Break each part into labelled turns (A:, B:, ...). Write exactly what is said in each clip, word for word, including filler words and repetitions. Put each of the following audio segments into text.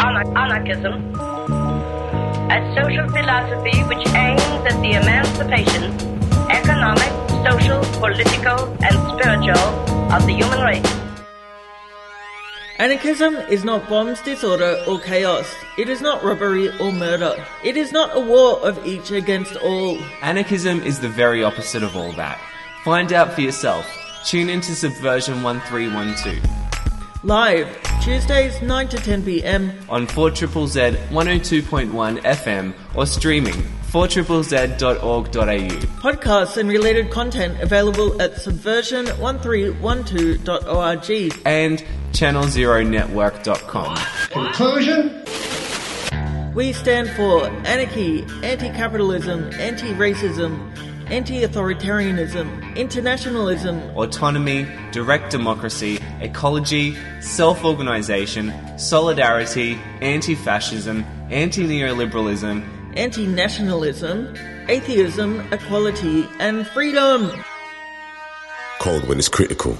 A: Anar- anarchism, a social philosophy which aims at the emancipation, economic, social, political, and spiritual of the human race.
B: Anarchism is not bombs, disorder, or chaos. It is not robbery or murder. It is not a war of each against all.
C: Anarchism is the very opposite of all that. Find out for yourself. Tune into Subversion one three one two.
B: Live, Tuesdays nine to ten p.m.
C: on four Z Z Z one oh two point one F M or streaming four z z z dot org dot a u.
B: Podcasts and related content available at subversion one three one two dot org
C: and channel zero network dot com.
D: Conclusion?
B: We stand for anarchy, anti-capitalism, anti-racism, anti-authoritarianism, internationalism,
C: autonomy, direct democracy, ecology, self-organisation, solidarity, anti-fascism, anti-neoliberalism,
B: anti-nationalism, atheism, equality, and freedom.
E: Cold when it's critical.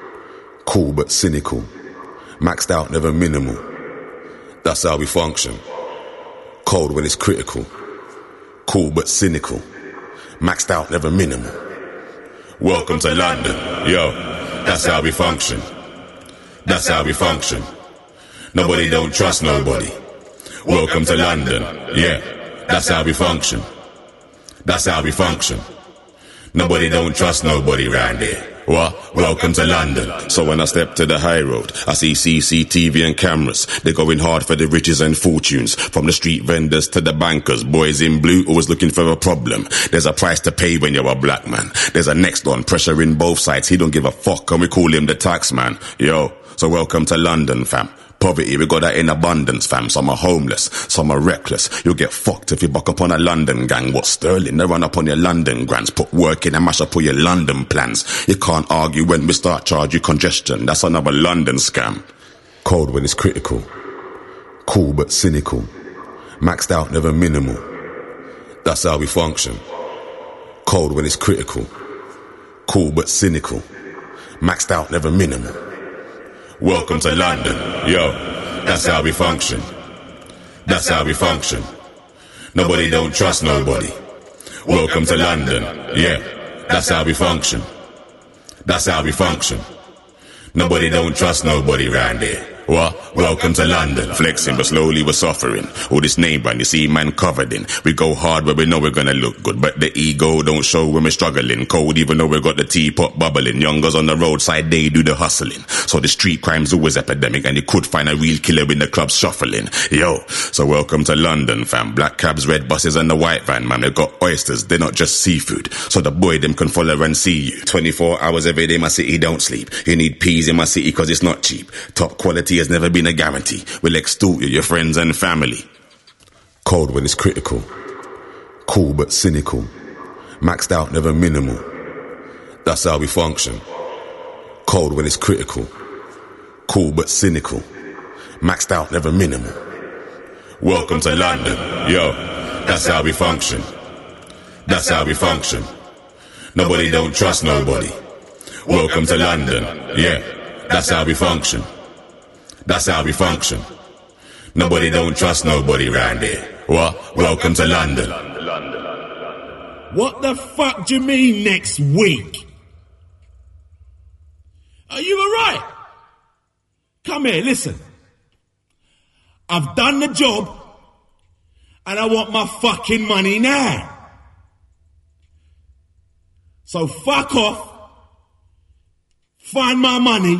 E: Cool but cynical. Maxed out, never minimal. That's how we function. Cold when it's critical. Cool but cynical. Maxed out, never minimal. Welcome to London. Yo, that's how we function. That's how we function. Nobody don't trust nobody. Welcome to London. Yeah, that's how we function. That's how we function. Nobody don't trust nobody round here. What? Welcome to London. So when I step to the high road, I see C C T V and cameras. They're going hard for the riches and fortunes. From the street vendors to the bankers. Boys in blue always looking for a problem. There's a price to pay when you're a black man. There's a next on pressuring both sides. He don't give a fuck and we call him the tax man. Yo, so welcome to London, fam. Poverty, we got that in abundance, fam. Some are homeless, some are reckless. You'll get fucked if you buck up on a London gang. What, Sterling? They run up on your London grants. Put work in and mash up all your London plans. You can't argue when we start charge you congestion. That's another London scam. Cold when it's critical. Cool but cynical. Maxed out, never minimal. That's how we function. Cold when it's critical. Cool but cynical. Maxed out, never minimal. Welcome to London. Yo, that's how we function. That's how we function. Nobody don't trust nobody. Welcome to London. Yeah, that's how we function. That's how we function. Nobody don't trust nobody round here. What? Welcome to London. Flexing, but slowly we're suffering. All this name brand you see man covered in. We go hard where we know we're gonna look good, but the ego don't show when we're struggling. Cold even though we got the teapot bubbling. Youngers on the roadside, they do the hustling. So the street crime's always epidemic, and you could find a real killer in the club shuffling. Yo, so welcome to London, fam. Black cabs, red buses, and the white van, man. They got oysters, they're not just seafood. So the boy them can follow and see you. twenty-four hours every day, my city don't sleep. You need peas in my city cause it's not cheap. Top quality has never been a guarantee. We'll extort you, your friends and family. Cold when it's critical. Cool but cynical. Maxed out, never minimal. That's how we function. Cold when it's critical. Cool but cynical. Maxed out, never minimal. Welcome to London. Yo, that's how we function. That's how we function. Nobody don't trust nobody. Welcome to London. Yeah, that's how we function. That's how we function. Nobody don't trust nobody round here. What? Welcome to London.
F: What the fuck do you mean next week? Are you alright? Come here, listen. I've done the job and I want my fucking money now. So fuck off. Find my money.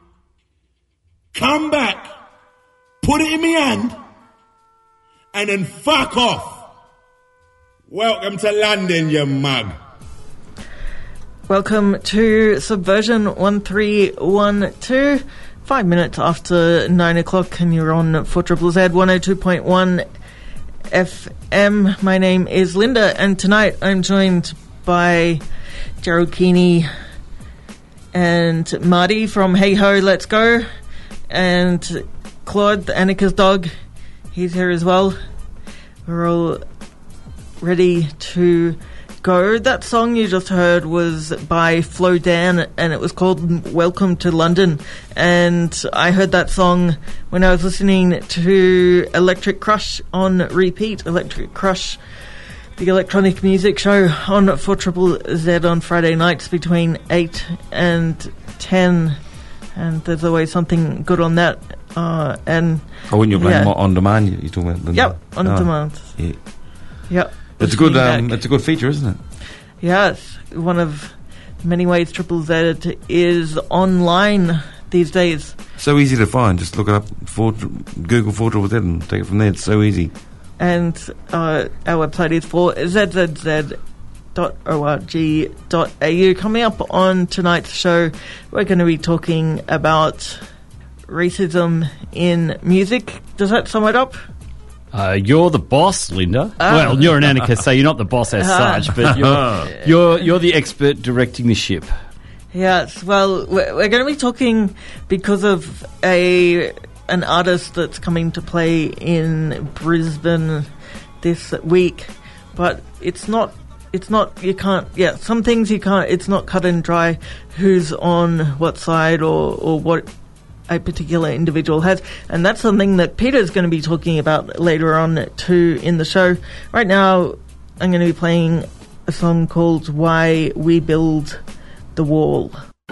F: Come back, put it in my hand, and then fuck off. Welcome to London, you mug.
B: Welcome to Subversion one three one two. Five minutes after nine o'clock, and you're on four Z Z Z one oh two point one F M. My name is Linda, and tonight I'm joined by Gerald Keeney and Marty from Hey Ho, Let's Go. And Claude, the anarchist dog, he's here as well. We're all ready to go. That song you just heard was by Flo Dan, and it was called Welcome to London. And I heard that song when I was listening to Electric Crush on repeat. Electric Crush, the electronic music show on four Z Z on Friday nights between eight and ten. And there's always something good on that. Uh, and
D: oh, when you're playing
B: yeah.
D: more on demand, you're talking about. The,
B: yep, on
D: oh,
B: demand.
D: Yeah.
B: Yep.
D: It's a good. Um, it's a good feature, isn't it?
B: Yeah, it's one of many ways Triple Z is online these days.
D: So easy to find. Just look it up, for, Google four Z Z and take it from there. It's so easy.
B: And uh, our website is four z z z dot org dot a u. Coming up on tonight's show, we're going to be talking about racism in music. Does that sum it up?
G: Uh, you're the boss, Linda.
B: Oh.
G: Well, you're an anarchist, so you're not the boss as such, but you're, you're you're the expert directing the ship.
B: Yes. Well, we're, we're going to be talking because of a an artist that's coming to play in Brisbane this week, but it's not. It's not, you can't, yeah, some things you can't, it's not cut and dry who's on what side or, or what a particular individual has. And that's something that Peter's going to be talking about later on too in the show. Right now, I'm going to be playing a song called Why We Build the Wall.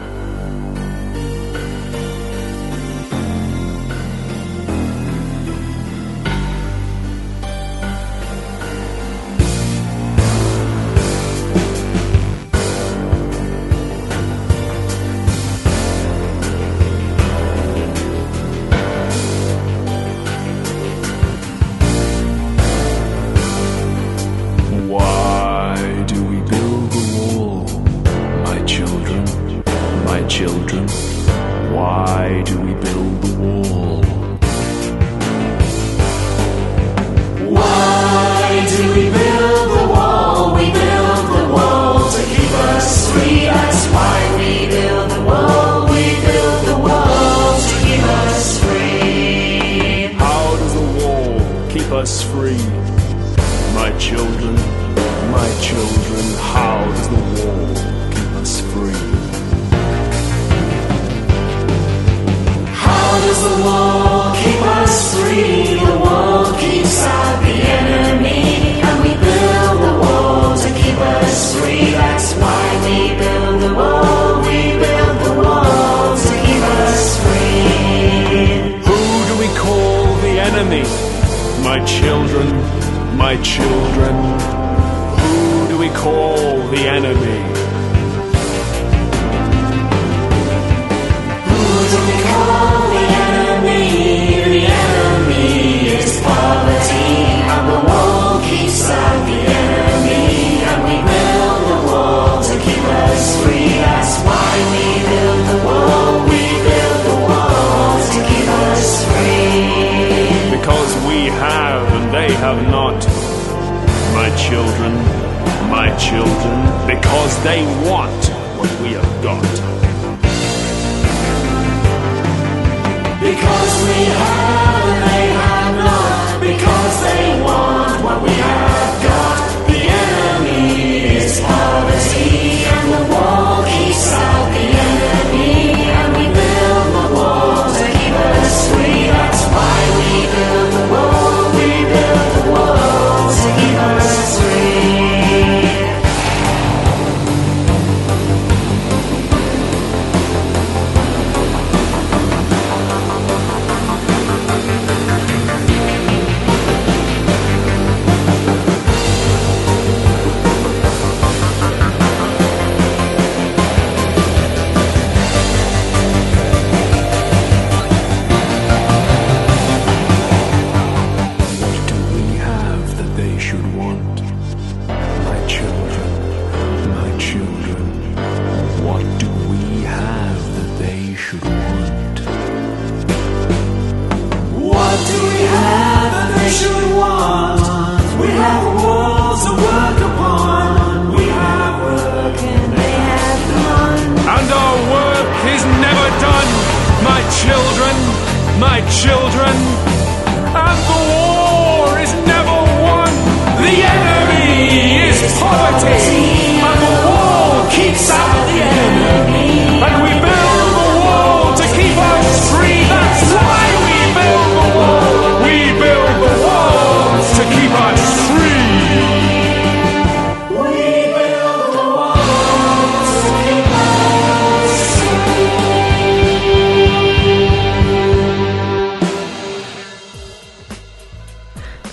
H: my children, and the war is never won. The enemy is poverty.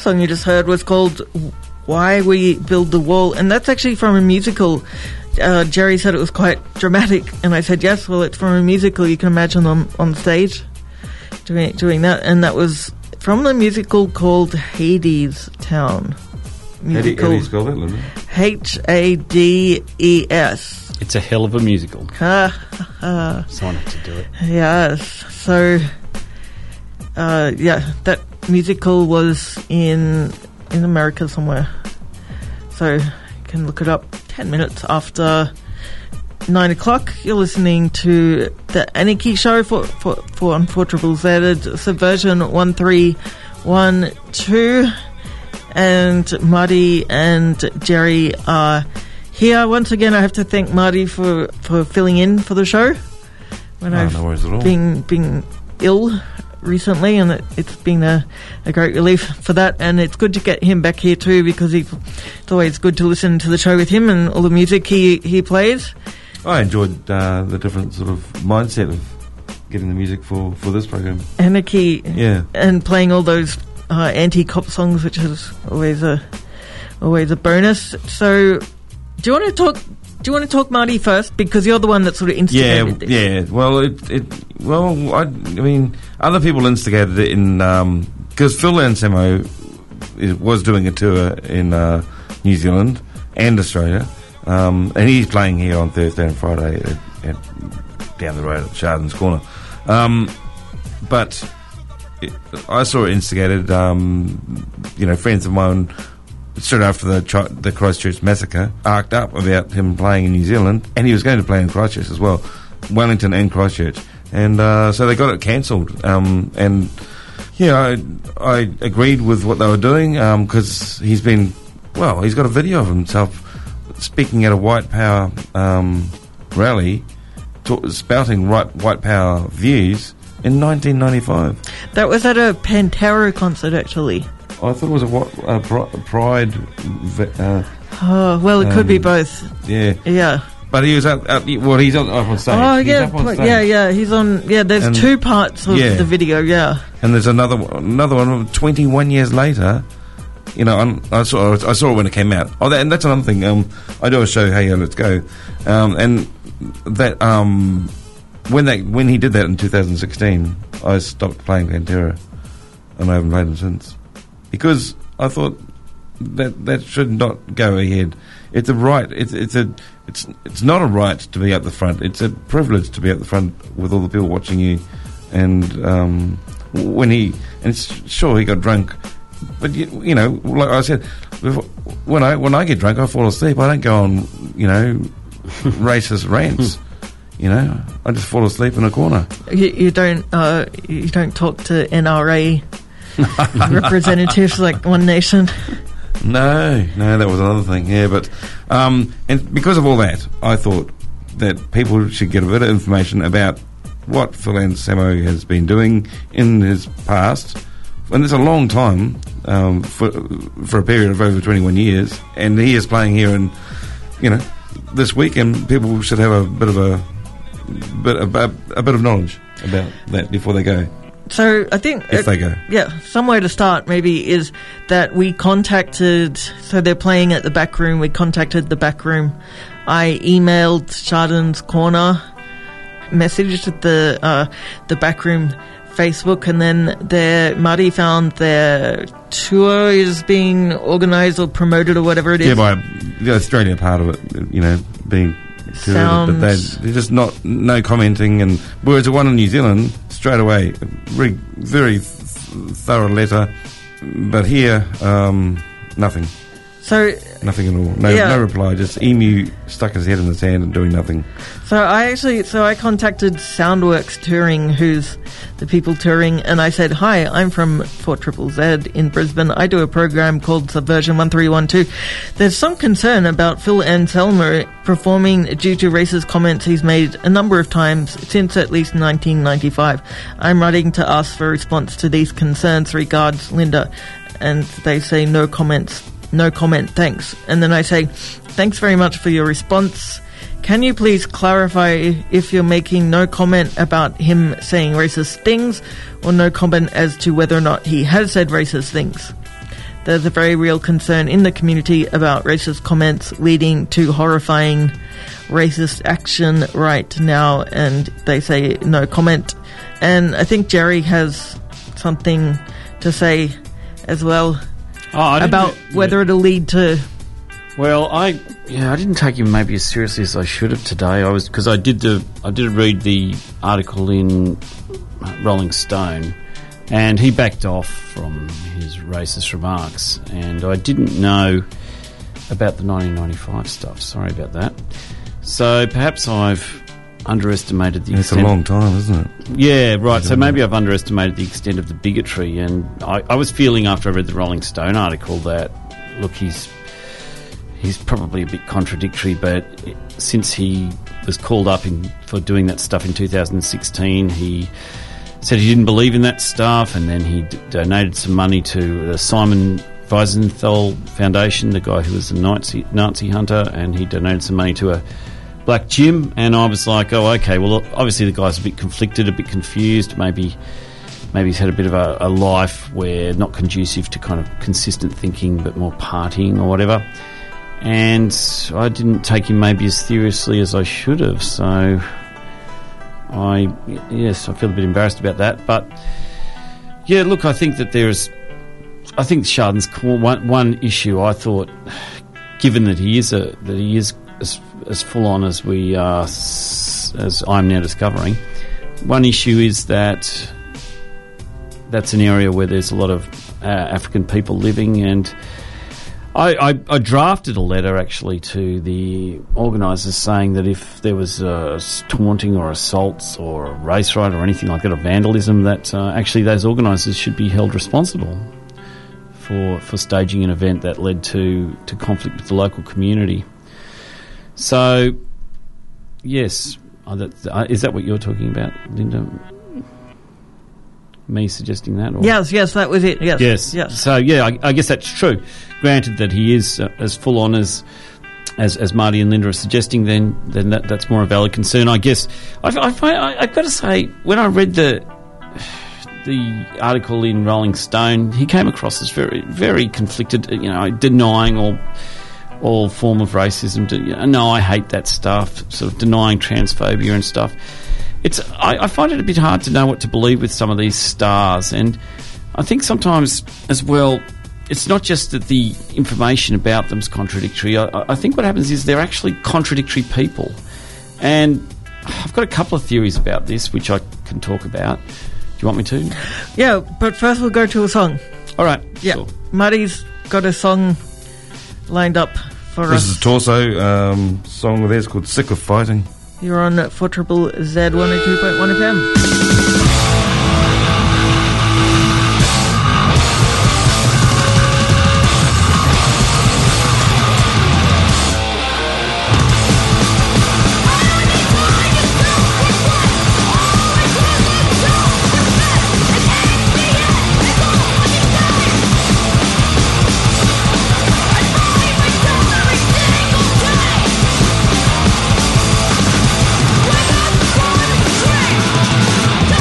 B: song you just heard was called Why We Build the Wall, and that's actually from a musical. Uh, Jerry said it was quite dramatic, and I said, yes, well, it's from a musical. You can imagine them on stage doing doing that, and that was from the musical called Hades Town. Musical.
D: How do you spell that, Linda?
B: H A D E S.
G: It's a hell of a musical.
B: Ha, ha, ha.
G: Someone had to do it.
B: Yes. So, uh, yeah, that musical was in in America somewhere. So you can look it up. Ten minutes after nine o'clock, you're listening to the Anarchy Show for for, for on four Triple Z. It's Subversion one three one two. And Marty and Jerry are here. Once again, I have to thank Marty for, for filling in for the show when
D: Oh,
B: I've
D: no worries at all.
B: been, been ill recently, and it, it's been a, a great relief for that. And it's good to get him back here too, because he, it's always good to listen to the show with him and all the music he, he plays.
D: I enjoyed uh, the different sort of mindset of getting the music for, for this program.
B: Anarchy,
D: Yeah.
B: and playing all those uh, anti-cop songs, which is always a always a bonus. So, do you want to talk? Do you want to talk, Marty, first, because you're the one that sort of
D: Yeah,
B: instigated it?
D: yeah. Well, it, it well, I, I mean, other people instigated it in because Phil Anselmo is, was doing a tour in uh, New Zealand and Australia, um, and he's playing here on Thursday and Friday at, at, down the road at Chardon's Corner. Um, but it, I saw it instigated. Um, you know, friends of mine. Straight after the Ch- the Christchurch massacre, arced up about him playing in New Zealand, and he was going to play in Christchurch as well, Wellington and Christchurch, and uh, so they got it cancelled. Um, and yeah, I, I agreed with what they were doing because he's been, well, he's got a video of himself speaking at a White Power um, rally, ta- spouting right white power views in nineteen ninety-five.
B: That was at a Pantera concert, actually.
D: I thought it was a what uh, pri- Pride. v- Uh,
B: Oh, well, it could be
D: Um,
B: both.
D: yeah,
B: Yeah.
D: but he was out. out well, he's on, up on stage.
B: Oh,
D: He's
B: yeah,
D: up on
B: pl-
D: stage.
B: yeah, yeah. He's on. Yeah, there's
D: And-
B: two parts of
D: yeah.
B: the video. Yeah.
D: And there's another one- another one. Twenty-one years later, you know, I'm, I saw I saw it when it came out. Oh, that, and that's another thing. Um, I do a show, Hey, Let's Go, um, and that um, when that when he did that in two thousand sixteen, I stopped playing Pantera, and I haven't played them since because I thought that that should not go ahead. It's a right. It's it's a it's it's not a right to be up the front. It's a privilege to be up the front with all the people watching you. And um, when he and it's, sure he got drunk, but you, you know, like I said, when I when I get drunk, I fall asleep. I don't go on, you know, racist rants. You know, I just fall asleep in a corner.
B: You, you don't. Uh, you don't talk to N R A representatives like One Nation.
D: No, no, that was another thing. Yeah, but um, and because of all that, I thought that people should get a bit of information about what Phil Anselmo has been doing in his past, and it's a long time um, for for a period of over twenty-one years, and he is playing here, and you know, this week, and people should have a bit of a bit a, a, a bit of knowledge about that before they go.
B: So I think
D: If they go.
B: yeah, some way to start maybe is that we contacted. So they're playing at the back room. We contacted the back room. I emailed Chardon's Corner, messaged the uh, the back room Facebook, and then their Marty found their tour is being organised or promoted or whatever it is.
D: Yeah, by the Australia part of it, you know, being
B: Sounds-
D: but they, they're just not no commenting. And whereas the one in New Zealand, straight away, very, very th- thorough letter, but here, um, nothing,
B: So
D: nothing at all. No,
B: Yeah.
D: no reply. Just Emu stuck his head in the sand and doing nothing.
B: So I actually, so I contacted Soundworks Touring, who's the people touring, and I said, "Hi, I'm from four Triple Z in Brisbane. I do a program called Subversion one three one two. There's some concern about Phil Anselmo performing due to racist comments he's made a number of times since at least nineteen ninety-five. I'm writing to ask for a response to these concerns. Regards, Linda." And they say, "No comments. No comment, thanks." And then I say, "Thanks very much for your response. Can you please clarify if you're making no comment about him saying racist things or no comment as to whether or not he has said racist things?" there's a very real concern in the community about racist comments leading to horrifying racist action right now, and they say no comment. And I think Jerry has something to say as well
G: oh,
B: about whether it'll lead to...
G: Well, I yeah, I didn't take him maybe as seriously as I should have today. I was because I did the I did read the article in Rolling Stone, and he backed off from his racist remarks, and I didn't know about the nineteen ninety-five stuff. Sorry about that. So perhaps I've underestimated the
D: It's
G: extent...
D: a long time, isn't it?
G: Yeah, right. So maybe I've underestimated the extent of the bigotry, and I, I was feeling after I read the Rolling Stone article that, look, he's he's probably a bit contradictory, but since he was called up in, for doing that stuff in two thousand sixteen, he said he didn't believe in that stuff, and then he d- donated some money to the Simon Wiesenthal Foundation, the guy who was a Nazi, Nazi hunter, and he donated some money to a black gym, and I was like, oh, okay, well, obviously the guy's a bit conflicted, a bit confused, maybe maybe he's had a bit of a, a life where not conducive to kind of consistent thinking, but more partying or whatever. And I didn't take him maybe as seriously as I should have, so I, yes, I feel a bit embarrassed about that. But, yeah, look, I think that there's, I think Chardon's one, one issue, I thought, given that he is a, that he is as, as full on as we are, as I'm now discovering, one issue is that that's an area where there's a lot of uh, African people living, and I, I, I drafted a letter actually to the organisers saying that if there was uh, taunting or assaults or a race riot or anything like that, or vandalism, that uh, actually those organisers should be held responsible for for staging an event that led to, to conflict with the local community. So, yes, uh, that, uh, is that what you're talking about, Linda? Me suggesting that? Or?
B: Yes, yes, that was it. Yes,
G: yes.
B: yes.
G: So, yeah, I, I guess that's true. Granted that he is uh, as full on as, as as Marty and Linda are suggesting, then then that, that's more a valid concern. I guess I, I, I, I've got to say, when I read the the article in Rolling Stone, he came across as very very conflicted. You know, denying all all form of racism. You know, no, I hate that stuff. Sort of denying transphobia and stuff. It's I, I find it a bit hard to know what to believe with some of these stars, and I think sometimes as well, it's not just that the information about them is contradictory. I, I think what happens is they're actually contradictory people, and I've got a couple of theories about this which I can talk about. Do you want me to?
B: Yeah, but first we'll go to a song.
G: All right.
B: Yeah,
G: sure.
B: Marty's got a song lined up for
D: this
B: us.
D: This is a Torso um, song of theirs called Sick of Fighting.
B: You're on four Triple Z one oh two point one F M.
I: We're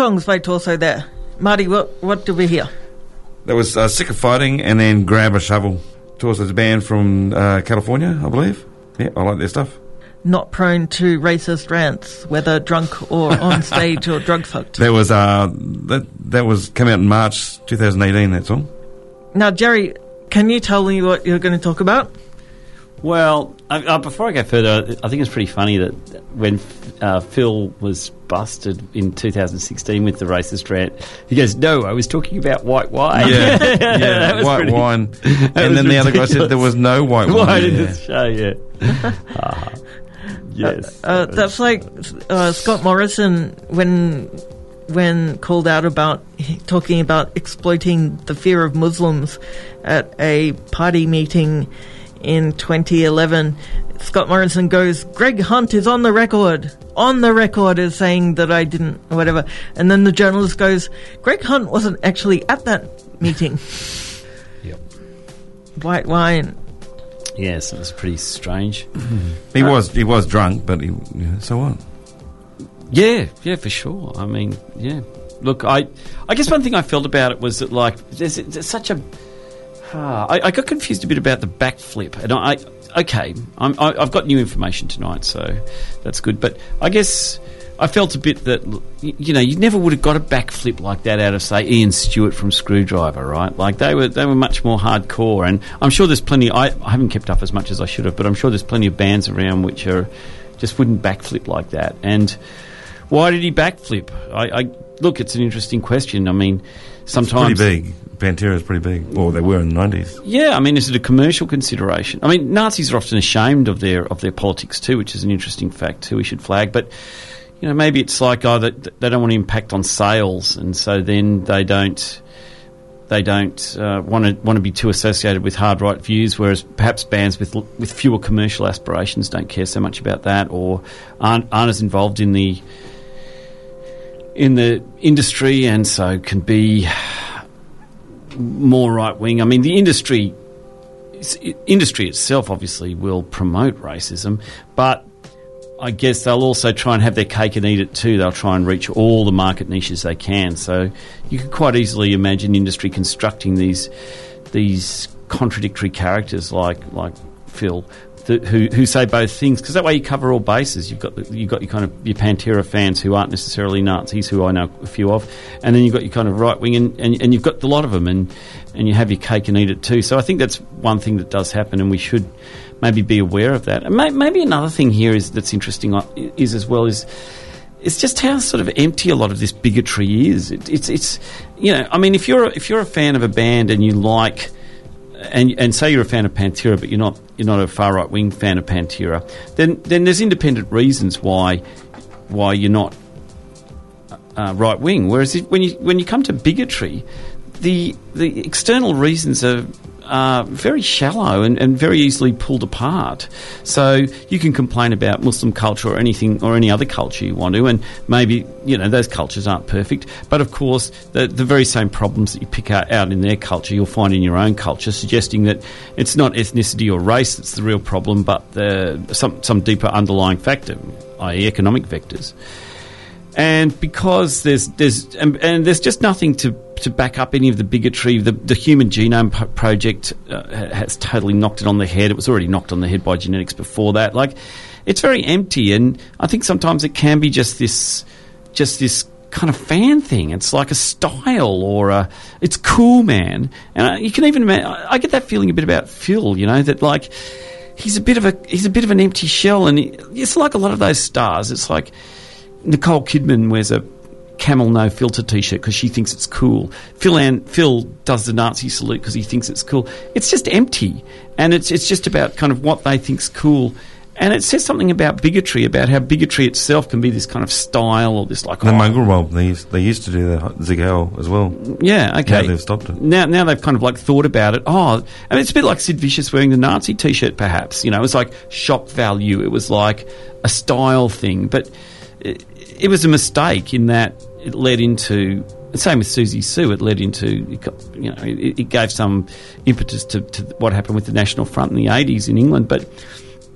B: songs by Torso there. Marty, what, what did we hear?
D: That was uh, Sick of Fighting and then Grab a Shovel. Torso's a band from uh, California, I believe. Yeah, I like their stuff.
B: Not prone to racist rants, whether drunk or on stage or drug fucked.
D: That was uh, that that was came out in March twenty eighteen. That song.
B: Now, Jerry, can you tell me what you're going to talk about?
G: Well, uh, uh, before I go further, I think it's pretty funny that when uh, Phil was busted in two thousand sixteen with the racist rant, he goes, "No, I was talking about white wine."
D: Yeah, yeah, white
G: pretty,
D: wine. And then the other guy said there was no white wine.
G: Wine in
D: yeah.
G: this show, yeah. uh, yes.
B: Uh, uh, that's like uh, Scott Morrison when when called out about talking about exploiting the fear of Muslims at a party meeting in twenty eleven. Scott Morrison goes, "Greg Hunt is on the record, on the record as saying that I didn't," or whatever. And then the journalist goes, "Greg Hunt wasn't actually at that meeting."
G: Yep.
B: White wine.
G: Yes, it was pretty strange.
D: He uh, was he was drunk, but he, yeah, so what?
G: Yeah, yeah, for sure. I mean, yeah. Look, I, I guess one thing I felt about it was that, like, there's, there's such a. Uh, I, I got confused a bit about the backflip, and I, okay, I'm, I, I've got new information tonight, so that's good. But I guess I felt a bit that, you know, you never would have got a backflip like that out of, say, Ian Stewart from Screwdriver, right? Like, they were they were much more hardcore, and I'm sure there's plenty. I, I haven't kept up as much as I should have, but I'm sure there's plenty of bands around which are just wouldn't backflip like that. And why did he backflip? I, I look, it's an interesting question. I mean, sometimes
D: it's pretty big. Pantera's pretty big. Well, they were in the nineties.
G: Yeah, I mean, is it a commercial consideration? I mean, Nazis are often ashamed of their of their politics too, which is an interesting fact too we should flag. But, you know, maybe it's like, oh, that they don't want to impact on sales, and so then they don't they don't uh, want to want to be too associated with hard right views, whereas perhaps bands with with fewer commercial aspirations don't care so much about that, or aren't aren't as involved in the in the industry, and so can be more right wing. I mean, the industry industry itself obviously will promote racism, but I guess they'll also try and have their cake and eat it too. They'll try and reach all the market niches they can. So you could quite easily imagine industry constructing these these contradictory characters like like Phil, The, who who say both things, because that way you cover all bases. You've got the, you've got your kind of your Pantera fans who aren't necessarily Nazis, who I know a few of, and then you've got your kind of right wing, and, and, and you've got the lot of them, and, and you have your cake and eat it too. So I think that's one thing that does happen, and we should maybe be aware of that. And may, maybe another thing here is that's interesting is as well is it's just how sort of empty a lot of this bigotry is. It, it's it's you know, I mean, if you're if you're a fan of a band and you like. And, and say you're a fan of Pantera, but you're not you're not a far right wing fan of Pantera, then then there's independent reasons why why you're not uh, right wing. Whereas if, when you when you come to bigotry, the the external reasons are are very shallow and, and very easily pulled apart. So you can complain about Muslim culture or anything or any other culture you want to, and maybe, you know, those cultures aren't perfect. But of course, the, the very same problems that you pick out, out in their culture, you'll find in your own culture, suggesting that it's not ethnicity or race that's the real problem, but the, some some deeper underlying factor, that is, economic vectors. And because there's there's and, and there's just nothing to, to back up any of the bigotry. The, the Human Genome P- Project uh, has totally knocked it on the head. It was already knocked on the head by genetics before that. Like, it's very empty, and I think sometimes it can be just this just this kind of fan thing. It's like a style, or a, it's cool, man. And you can even imagine, I get that feeling a bit about Phil. You know, that like he's a bit of a he's a bit of an empty shell, and he, it's like a lot of those stars. It's like Nicole Kidman wears a Camel No Filter T-shirt because she thinks it's cool. Phil and Phil does the Nazi salute because he thinks it's cool. It's just empty, and it's it's just about kind of what they think's cool. And it says something about bigotry, about how bigotry itself can be this kind of style, or this like
D: the
G: oh,
D: mongrel mob. They used, they used to do the Zig Heil as well.
G: Yeah, okay.
D: Now they've stopped it.
G: Now, now they've kind of like thought about it. Oh, I mean, it's a bit like Sid Vicious wearing the Nazi T-shirt, perhaps. You know, it was like shock value. It was like a style thing, but It, it was a mistake in that it led into, same with Susie Sue, it led into, you know, it, it gave some impetus to, to what happened with the National Front in the eighties in England. But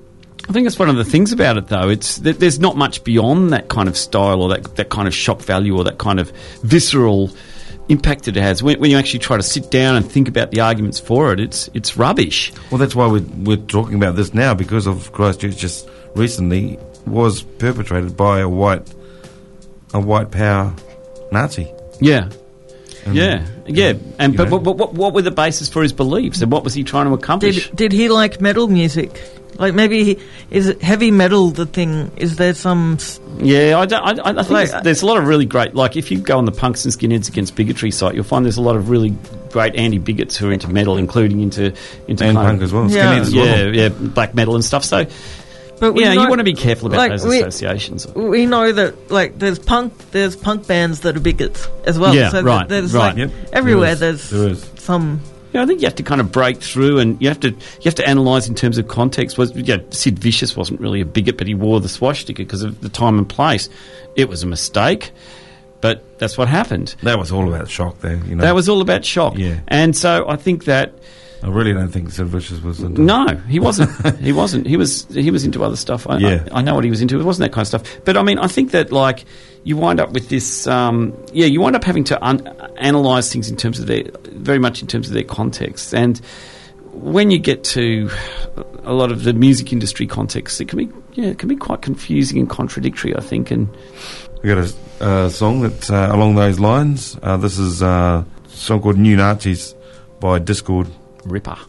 G: I think that's one of the things about it, though. It's that there's not much beyond that kind of style or that that kind of shock value or that kind of visceral impact that it has. When, when you actually try to sit down and think about the arguments for it, it's it's rubbish.
D: Well, that's why we're, we're talking about this now, because of Christchurch just recently was perpetrated by a white a white power Nazi.
G: Yeah.
D: And,
G: yeah, yeah, and
D: you
G: but,
D: know.
G: but what, what were the basis for his beliefs, and what was he trying to accomplish?
B: Did did he like metal music? Like maybe he, is it heavy metal the thing? Is there some? s-
G: Yeah, I, don't, I, I think
B: Like,
G: there's, there's a lot of really great. Like if you go on the Punks and Skinheads Against Bigotry site, you'll find there's a lot of really great anti-bigots who are into metal, including into into
D: And
G: kind
D: punk
G: of,
D: as well.
B: Yeah.
D: Skinheads as
G: yeah,
D: well.
G: yeah, black metal and stuff. So
B: But we
G: yeah,
B: know,
G: you want to be careful about
B: like,
G: those
B: we-
G: associations.
B: We know that like there's punk there's punk bands that are bigots as well.
G: Yeah,
B: so
G: right,
B: There's
G: right.
B: like
D: Yep.
B: everywhere.
D: There is,
B: There's
D: there is.
B: some.
G: Yeah, I think you have to kind of break through, and you have to you have to analyse in terms of context. Was yeah, Sid Vicious wasn't really a bigot, but he wore the swastika because of the time and place. It was a mistake, but that's what happened.
D: That was all about shock there, you know.
G: That was all about shock.
D: Yeah.
G: And so I think that
D: I really don't think Sid Vicious was into
G: no, he wasn't. he wasn't. He was. He was into other stuff. I,
D: Yeah.
G: I, I know what he was into. It wasn't that kind of stuff. But I mean, I think that like you wind up with this. Um, yeah, you wind up having to un- analyze things in terms of their very much in terms of their context. And when you get to a lot of the music industry context, it can be yeah, it can be quite confusing and contradictory. I think. And
D: We got a uh, song that's uh, along those lines. Uh, this is uh, a song called New Nazis by Discord.
G: Ripper.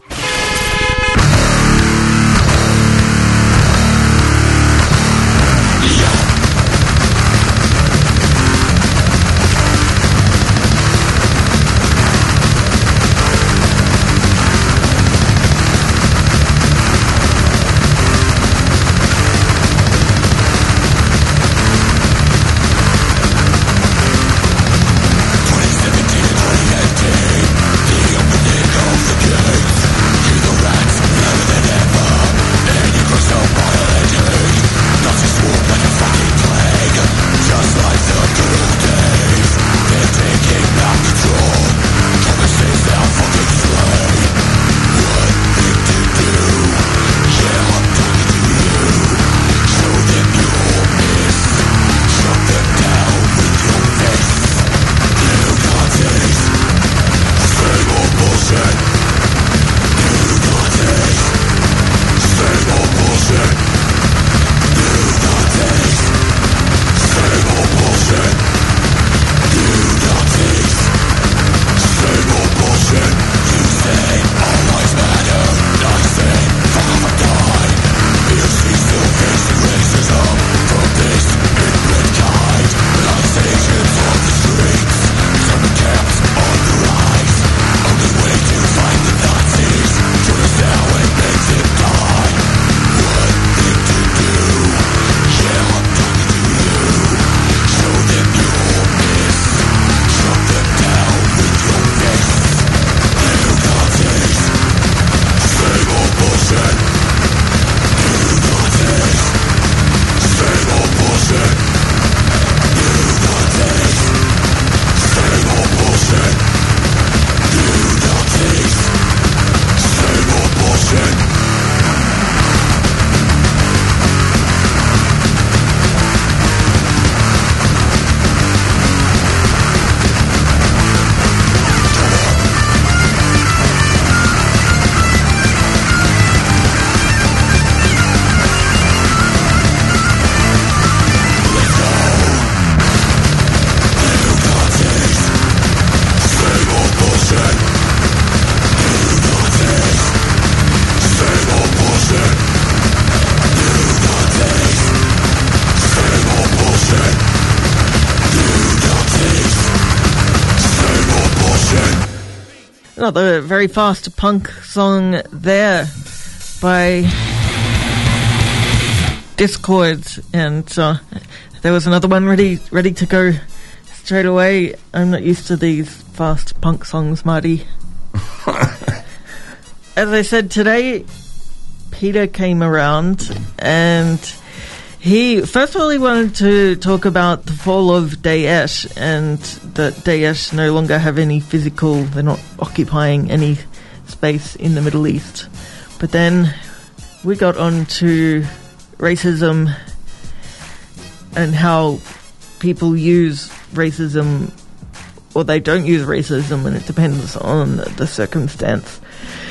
B: Another very fast punk song there by Discord, and uh, there was another one ready ready to go straight away. I'm not used to these fast punk songs, Marty. As I said, today Peter came around, and he first of all he wanted to talk about the fall of Daesh, and that Daesh no longer have any physical, they're not occupying any space in the Middle East. But then we got on to racism and how people use racism or they don't use racism, and it depends on the circumstance.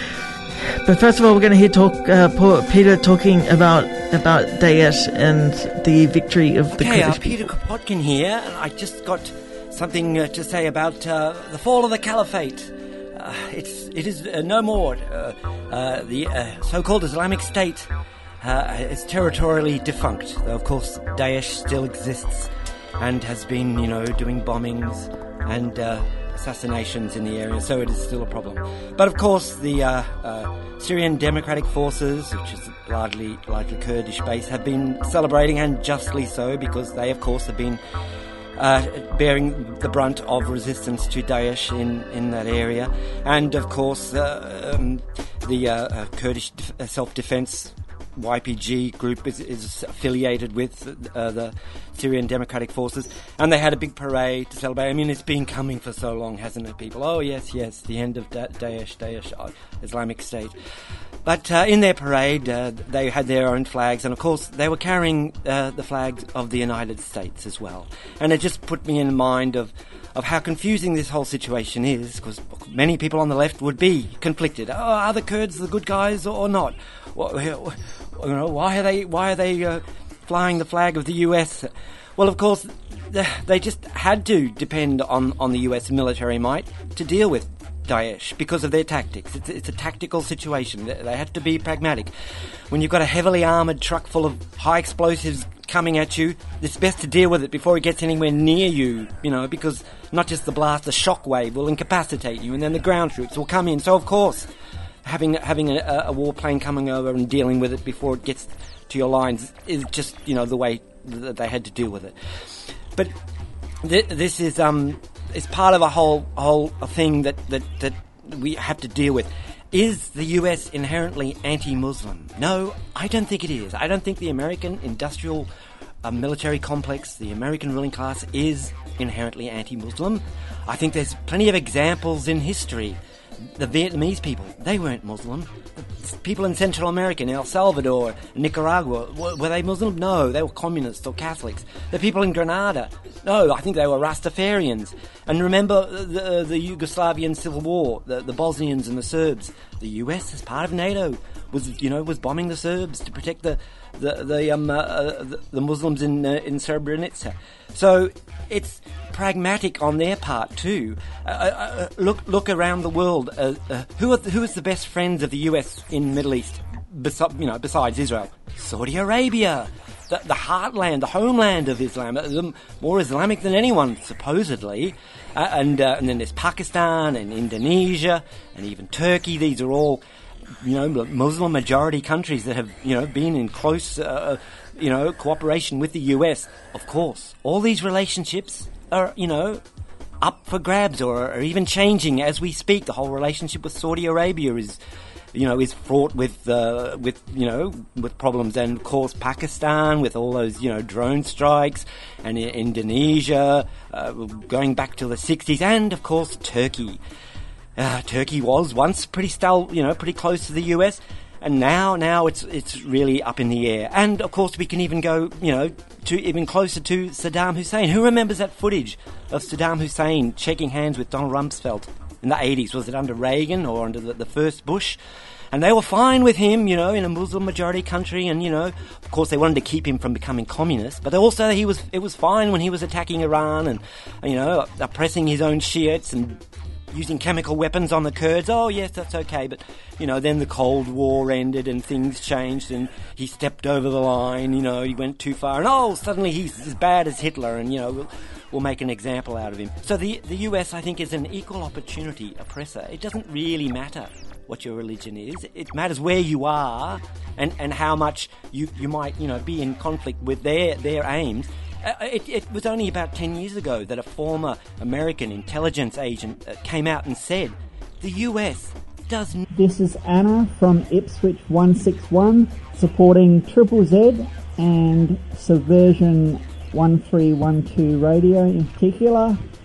B: But first of all, we're going to hear talk, uh, Peter talking about about Daesh and the victory of the
I: okay,
B: Kurdish
I: uh, Peter Kropotkin here, and I just got something uh, to say about uh, the fall of the Caliphate. Uh, it's it is uh, no more. Uh, uh, the uh, so-called Islamic State uh, is territorially defunct, though of course Daesh still exists and has been, you know, doing bombings and uh, assassinations in the area, so it is still a problem. But of course, the uh, uh, Syrian Democratic Forces, which is largely largely Kurdish based, have been celebrating, and justly so, because they, of course, have been uh, bearing the brunt of resistance to Daesh in, in that area. And of course, uh, um, the uh, uh, Kurdish def- self-defense Y P G group is, is affiliated with uh, the Syrian Democratic Forces, and they had a big parade to celebrate. I mean, it's been coming for so long, hasn't it, people? Oh, yes, yes, the end of da- Daesh, Daesh, uh, Islamic State. But uh, in their parade, uh, they had their own flags, and of course, they were carrying uh, the flags of the United States as well. And it just put me in mind of of how confusing this whole situation is, because many people on the left would be conflicted. Oh, are the Kurds the good guys or not? Well, you know, why are they why are they uh, flying the flag of the U S? Well, of course, they just had to depend on, on the U S military might to deal with Daesh because of their tactics. It's, it's a tactical situation. They have to be pragmatic. When you've got a heavily armoured truck full of high explosives coming at you, it's best to deal with it before it gets anywhere near you, you know, because not just the blast, the shockwave will incapacitate you, and then the ground troops will come in. So, of course, having having a, a warplane coming over and dealing with it before it gets to your lines is just, you know, the way that they had to deal with it. But th- this is um is part of a whole whole thing that, that, that we have to deal with. Is the U S inherently anti-Muslim? No, I don't think it is. I don't think the American industrial uh, military complex, the American ruling class, is inherently anti-Muslim. I think there's plenty of examples in history. The Vietnamese people, they weren't Muslim. The people in Central America, in El Salvador, Nicaragua, were, were they Muslim? No, they were communists or Catholics. The people in Grenada, no, I think they were Rastafarians. And remember the, the Yugoslavian civil war, the, the Bosnians and the Serbs. The U S, as part of NATO, was, you know, was bombing the Serbs to protect the the the, um, uh, the, the Muslims in uh, in Srebrenica. So it's pragmatic on their part too. Uh, uh, look look around the world. Uh, uh, who are the, who is the best friends of the U S in the Middle East? Besi- you know, besides Israel, Saudi Arabia, the, the heartland, the homeland of Islam, uh, more Islamic than anyone supposedly. Uh, and uh, and then there's Pakistan and Indonesia and even Turkey. These are all, you know, Muslim majority countries that have, you know, been in close, uh, you know, cooperation with the U S. Of course, all these relationships are, you know, up for grabs or are even changing as we speak. The whole relationship with Saudi Arabia is, you know, is fraught with, uh, with, you know, with problems. And of course, Pakistan with all those, you know, drone strikes, and I- Indonesia, uh, going back to the sixties, and of course, Turkey. Uh, Turkey was once pretty still, you know, pretty close to the U S, and now, now it's it's really up in the air. And of course, we can even go, you know, to even closer to Saddam Hussein. Who remembers that footage of Saddam Hussein shaking hands with Donald Rumsfeld in the eighties? Was it under Reagan or under the, the first Bush? And they were fine with him, you know, in a Muslim majority country, and, you know, of course they wanted to keep him from becoming communist, but also he was it was fine when he was attacking Iran and, you know, oppressing his own Shiites and using chemical weapons on the Kurds. Oh, yes, that's okay. But, you know, then the Cold War ended and things changed and he stepped over the line, you know, he went too far. And, oh, suddenly he's as bad as Hitler and, you know, we'll, we'll make an example out of him. So the, the U S, I think, is an equal opportunity oppressor. It doesn't really matter what your religion is. It matters where you are and, and how much you, you might, you know, be in conflict with their, their aims. Uh, it, it was only about ten years ago that a former American intelligence agent uh, came out and said the U S does... N-
J: this is Anna from Ipswich one six one, supporting Triple Z and Subversion one three one two Radio in particular.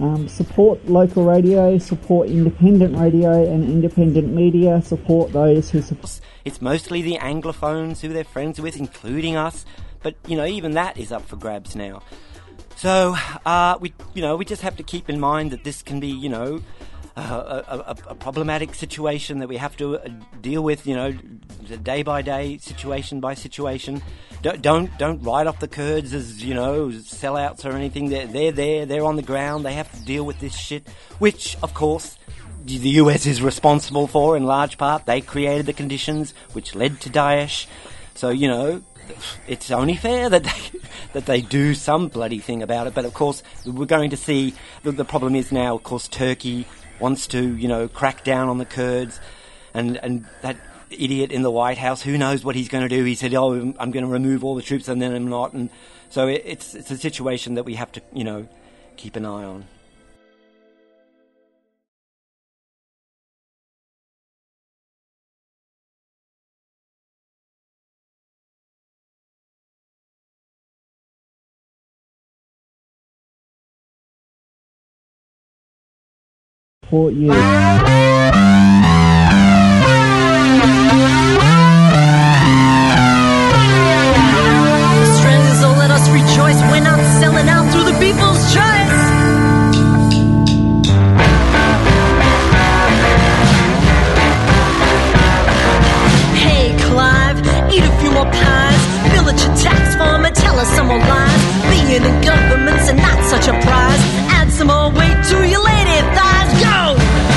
J: Um, support local radio, support independent radio and independent media, support those who support...
I: It's mostly the Anglophones who they're friends with, including us, but, you know, even that is up for grabs now. So, uh, we, you know, we just have to keep in mind that this can be, you know, uh, a, a, a problematic situation that we have to uh, deal with, you know, day by day, situation by situation. Don't, don't don't write off the Kurds as, you know, sellouts or anything. They're, they're there, they're on the ground, they have to deal with this shit, which, of course, the U S is responsible for in large part. They created the conditions which led to Daesh. So, you know, it's only fair that they, that they do some bloody thing about it. But, of course, we're going to see, the, the problem is now, of course, Turkey wants to, you know, crack down on the Kurds, and, and that idiot in the White House, who knows what he's going to do. He said, oh, I'm going to remove all the troops, and then I'm not. And so it, it's it's a situation that we have to, you know, keep an eye on.
J: Support you.
K: Strangers, oh, let us rejoice. We're not selling out through the people's choice. Hey, Clive, eat a few more pies. Village tax form and tell us some more lies. Being in government's and not such a prize. Add some more weight to your lady thighs. Go!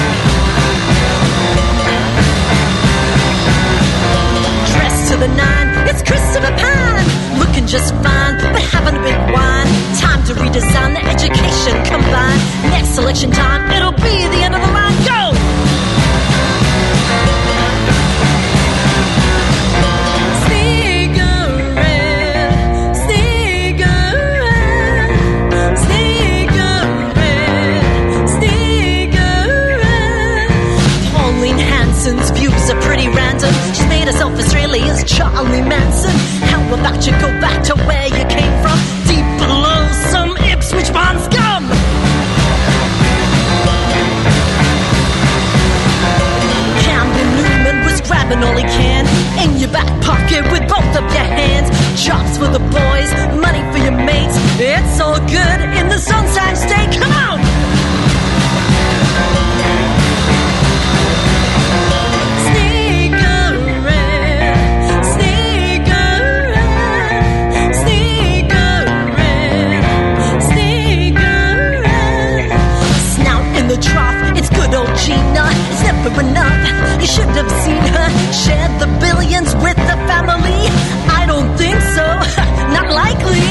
K: Dressed to the nine, it's Christopher Pine. Looking just fine, but having a bit wine. Time to redesign the education combined. Next election time, it'll be the end of the line. Go! Views are pretty random. She's made herself Australia's Charlie Manson. How about you go back to where you came from? Deep below some Ipswich Bond scum. Camden Newman was grabbing all he can in your back pocket with both of your hands. Jobs for the boys, money for your mates. It's all good in the Sunshine State. Come on! Gina, it's never enough. You should have seen her share the billions with the family. I don't think so, not likely.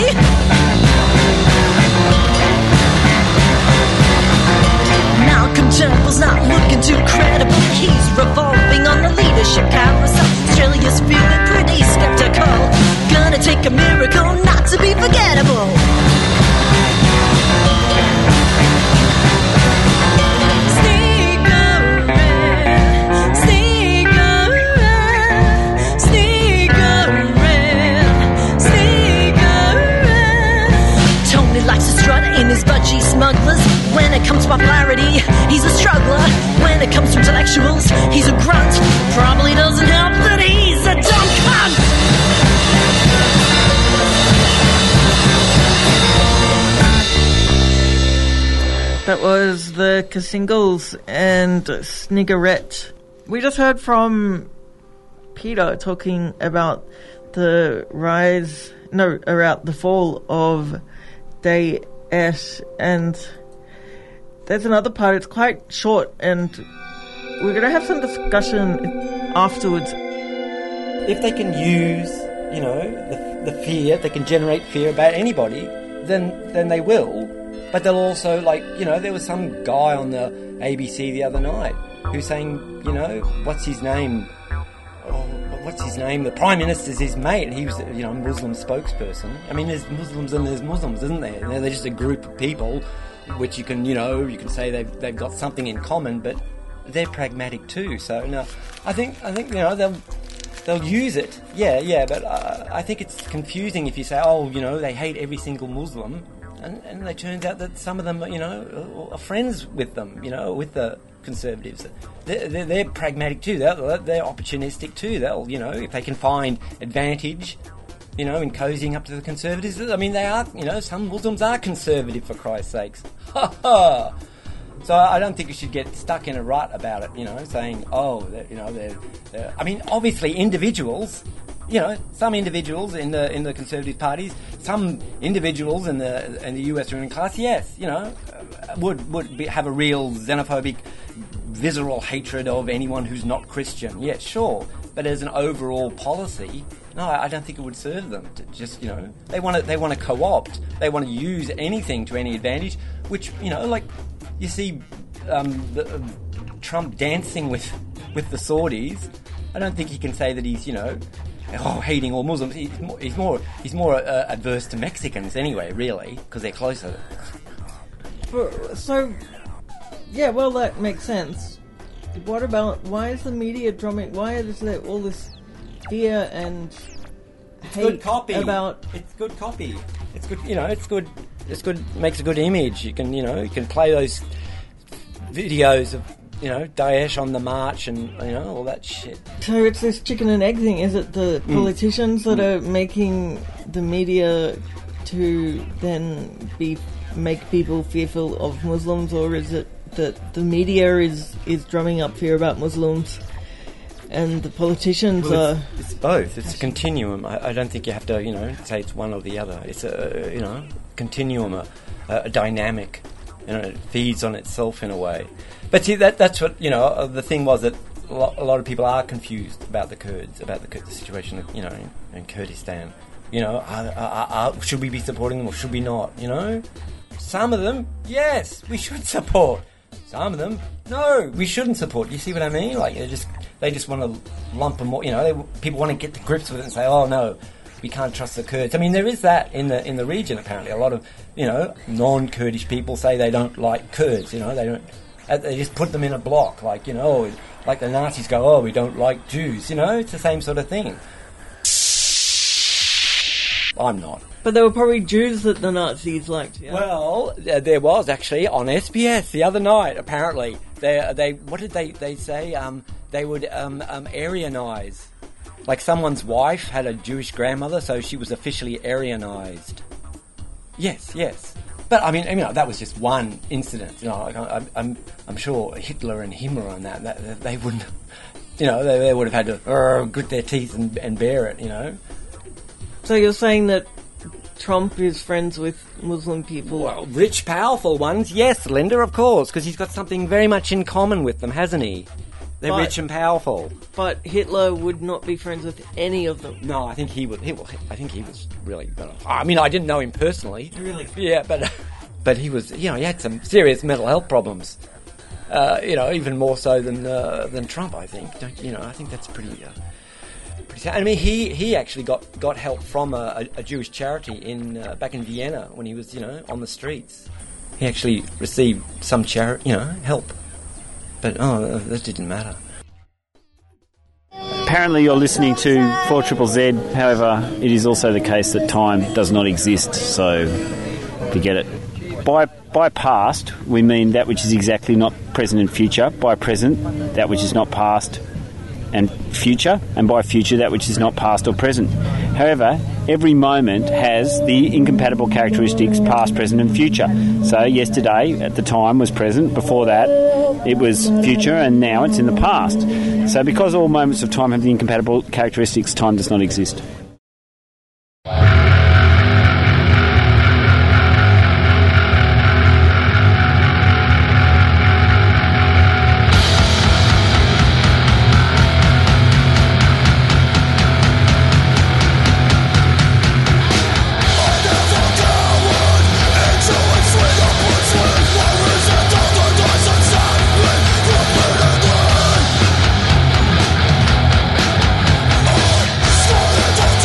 K: Malcolm Turnbull's not looking too credible. He's revolving on the leadership carousel. Australia's feeling pretty skeptical. Gonna take a miracle not to be forgettable. In his budgie smugglers. When it comes to popularity, he's a struggler. When it comes to intellectuals, he's a grunt. Probably doesn't help that he's a dumb cunt.
B: That was the Casingles and Sniggerette. We just heard from Peter talking about the rise, no, about the fall of Daesh. And there's another part, it's quite short, and we're going to have some discussion afterwards.
I: If they can use, you know, the, the fear, they can generate fear about anybody, then then they will. But they'll also, like, you know, there was some guy on the A B C the other night who's saying, you know, what's his name? Oh, what's his name? The Prime Minister's his mate, and he was, you know, a Muslim spokesperson. I mean, there's Muslims and there's Muslims, isn't there? They're just a group of people, which you can, you know, you can say they've they've got something in common, but they're pragmatic too. So no, I think I think you know they'll they'll use it. Yeah, yeah, but uh, I think it's confusing if you say, oh, you know, they hate every single Muslim. and, and it turns out that some of them, you know, are friends with them, you know, with the Conservatives. They're, they're, they're pragmatic too. They're, they're opportunistic too. They'll, you know, if they can find advantage, you know, in cozying up to the Conservatives. I mean, they are, you know, some Muslims are conservative, for Christ's sakes. Ha ha! So I don't think you should get stuck in a rut about it, you know, saying, oh, you know, they're, they're... I mean, obviously individuals, you know, some individuals in the in the Conservative parties, some individuals in the in the U S ruling class, yes, you know, would would be, have a real xenophobic, visceral hatred of anyone who's not Christian. Yes, sure, but as an overall policy, no, I don't think it would serve them. To just, you know, they want to they want to co-opt, they want to use anything to any advantage, which, you know, like you see um, the, uh, Trump dancing with with the Saudis. I don't think he can say that he's, you know, oh, hating all Muslims. He's more he's more, he's more uh, adverse to Mexicans anyway, really, because they're closer.
B: So, yeah, well, that makes sense. What about, why is the media drumming, why is there all this fear and
I: it's
B: hate
I: good copy.
B: about...
I: It's good copy. It's good, you know, it's good, it's good, makes a good image. You can, you know, you can play those videos of, you know, Daesh on the march and, you know, all that shit.
B: So it's this chicken and egg thing. Is it the
I: Mm.
B: politicians that
I: Mm.
B: are making the media to then be make people fearful of Muslims, or is it that the media is, is drumming up fear about Muslims and the politicians
I: Well,
B: are...
I: it's, it's both. It's a continuum. I, I don't think you have to, you know, say it's one or the other. It's a, you know, continuum, a, a dynamic. You know, it feeds on itself in a way. But see, that that's what, you know, the thing was that a lot, a lot of people are confused about the Kurds, about the, the situation, you know, in, in Kurdistan. You know, are, are, are, should we be supporting them or should we not, you know? Some of them, yes, we should support. Some of them, no, we shouldn't support. You see what I mean? Like, they just they just want to lump them more, you know, they, people want to get to grips with it and say, oh, no, we can't trust the Kurds. I mean, there is that in the in the region, apparently. A lot of, you know, non-Kurdish people say they don't like Kurds, you know, they don't, they just put them in a block, like, you know, like the Nazis go, oh, we don't like Jews, you know, it's the same sort of thing. I'm not.
B: But there were probably Jews that the Nazis liked, yeah?
I: Well, uh, there was actually on S B S the other night. Apparently, they they what did they they say? Um, they would um, um Aryanize, like someone's wife had a Jewish grandmother, so she was officially Aryanized. Yes, yes. But I mean, you know, that was just one incident. You know, like, I'm I'm I'm sure Hitler and Himmler and that, that they wouldn't, you know, they, they would have had to uh, grit their teeth and, and bear it. You know.
B: So you're saying that Trump is friends with Muslim people?
I: Well, rich, powerful ones, yes, Linda, of course, because he's got something very much in common with them, hasn't he? They're
B: But-
I: rich and powerful.
B: But Hitler would not be friends with any of them.
I: No, I think he would. He, well, I think he was really. I mean, I didn't know him personally.
B: Really?
I: Yeah, but but he was. You know, he had some serious mental health problems. Uh, you know, even more so than uh, than Trump. I think. Don't you know? I think that's pretty. Uh, pretty sad. I mean, he, he actually got, got help from a, a Jewish charity in uh, back in Vienna when he was, you know, on the streets. He actually received some charity, you know, help. But oh, that didn't matter.
G: Apparently you're listening to four triple Z, however, it is also the case that time does not exist, so forget it. By by past, we mean that which is exactly not present and future. By present, that which is not past and future. And by future, that which is not past or present. However, every moment has the incompatible characteristics past, present and future. So yesterday, at the time, was present. Before that, it was future, and now it's in the past. So because all moments of time have the incompatible characteristics, time does not exist.
L: Don't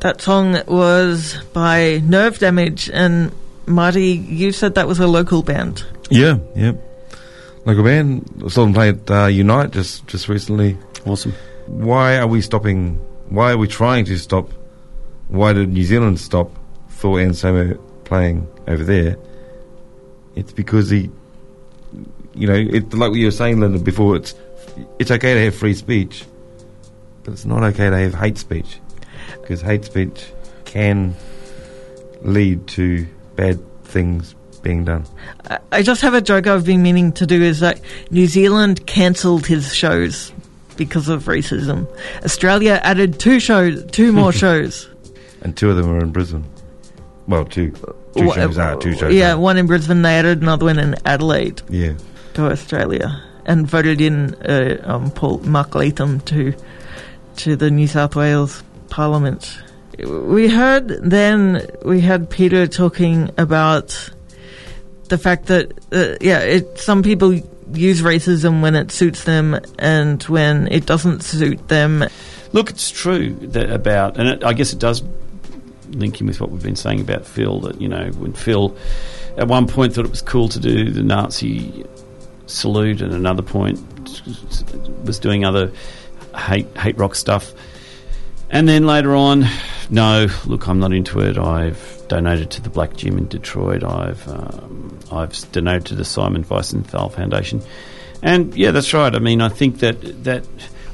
B: That song was by Nerve Damage, and Marty, you said that was a local band.
D: Yeah, yeah. Local band. I saw them play at uh, Unite just, just recently.
G: Awesome.
D: Why are we stopping? Why are we trying to stop? Why did New Zealand stop Phil Anselmo playing over there? It's because he, you know, it, like you were saying, Linda, before, it's it's okay to have free speech, but it's not okay to have hate speech, because hate speech can lead to bad things being done.
B: I just have a joke I've been meaning to do, is that New Zealand cancelled his shows because of racism. Australia added two shows, two more shows.
D: And two of them are in Brisbane. Well, two. Two
B: Wha-
D: shows are, two shows
B: Yeah,
D: are.
B: one in Brisbane, they added another one in Adelaide.
D: Yeah.
B: To Australia. And voted in uh, um, Paul Mark Latham to to the New South Wales Parliament. We heard then, we had Peter talking about the fact that, uh, yeah, it, some people use racism when it suits them and when it doesn't suit them.
G: Look, it's true that about, and it, I guess it does link in with what we've been saying about Phil, that, you know, when Phil at one point thought it was cool to do the Nazi salute, and another point was doing other hate hate rock stuff, and then later on, no, look, I'm not into it. I've donated to the Black Gym in Detroit. I've um, I've donated to the Simon Wiesenthal Foundation, and yeah, that's right. I mean, I think that that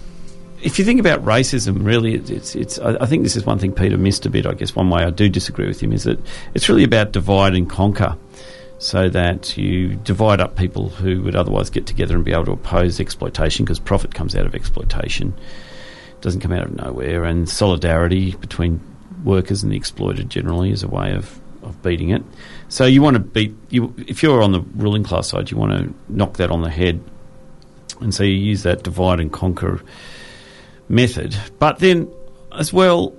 G: if you think about racism, really, it's it's. it's I, I think this is one thing Peter missed a bit. I guess one way I do disagree with him is that it's really about divide and conquer, so that you divide up people who would otherwise get together and be able to oppose exploitation, because profit comes out of exploitation, it doesn't come out of nowhere, and solidarity between workers and the exploited generally is a way of, of beating it. So you want to beat, you if you're on the ruling class side, you want to knock that on the head, and so you use that divide and conquer method. But then, as well,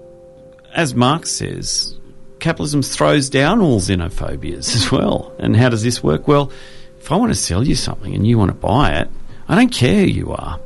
G: as Marx says, capitalism throws down all xenophobias as well. And how does this work? Well, if I want to sell you something and you want to buy it, I don't care who you are.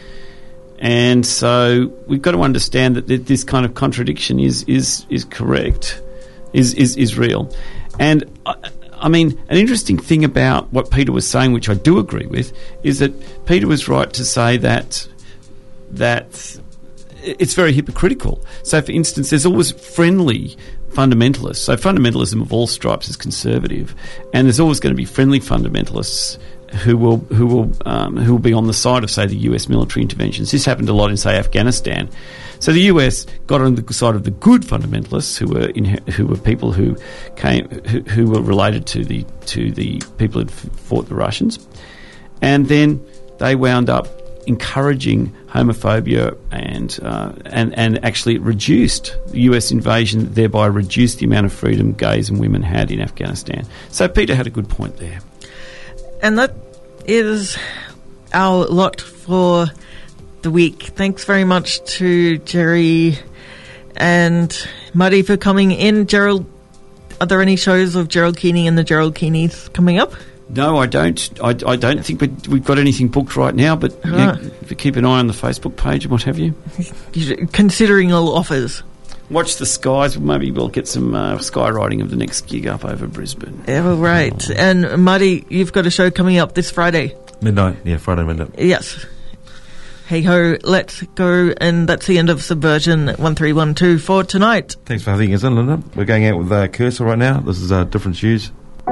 G: And so we've got to understand that th- this kind of contradiction is is is correct, is is, is real. And I, I mean, an interesting thing about what Peter was saying, which I do agree with, is that Peter was right to say that that it's very hypocritical. So, for instance, there's always friendly fundamentalists. So fundamentalism of all stripes is conservative, and there's always going to be friendly fundamentalists who will who will um, who will be on the side of, say, the U S military interventions. This happened a lot in, say, Afghanistan. So the U S got on the side of the good fundamentalists, who were in, who were people who came who, who were related to the to the people who fought the Russians, and then they wound up encouraging homophobia, and uh, and and actually it reduced the U S invasion, thereby reduced the amount of freedom gays and women had in Afghanistan. So Peter had a good point there.
B: And that is our lot for the week. Thanks very much to Jerry and Muddy for coming in. Gerald, are there any shows of Gerald Keeney and the Gerald Keeneys coming up?
G: No, I don't. I, I don't think we, we've got anything booked right now, but
B: Right.
G: yeah, if you keep an eye on the Facebook page and what have you.
B: Considering all offers.
G: Watch the skies. Maybe we'll get some uh, skywriting of the next gig up over Brisbane.
B: Yeah, well, right. And Muddy, you've got a show coming up this Friday.
D: Midnight, yeah, Friday midnight.
B: Yes. Hey ho, let's go, and that's the end of Subversion one three one two for tonight.
D: Thanks for having us in, Linda. We're going out with uh, Cursor right now. This is uh, Different Shoes.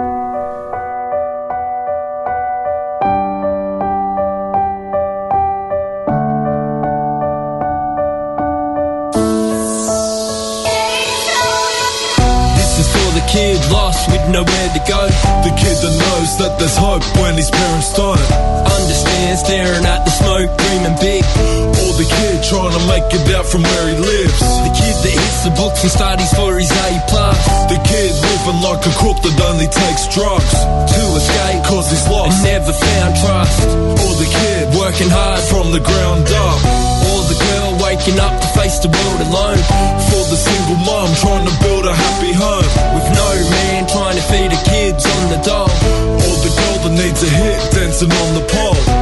L: Kid lost with nowhere to go. The kid that knows that there's hope when his parents don't. Understand, staring at the smoke, dreaming big. Or the kid trying to make it out from where he lives. The kid that hits the books and studies for his A plus. The kid living like a crook that only takes drugs to escape cause he's lost and never found trust. Or the kid working hard from the ground up. Or the girl waking up to face the world alone. For the single mom trying to build a happy home with no man trying to feed her kids on the dole. Or the girl that needs a hit dancing on the pole. Or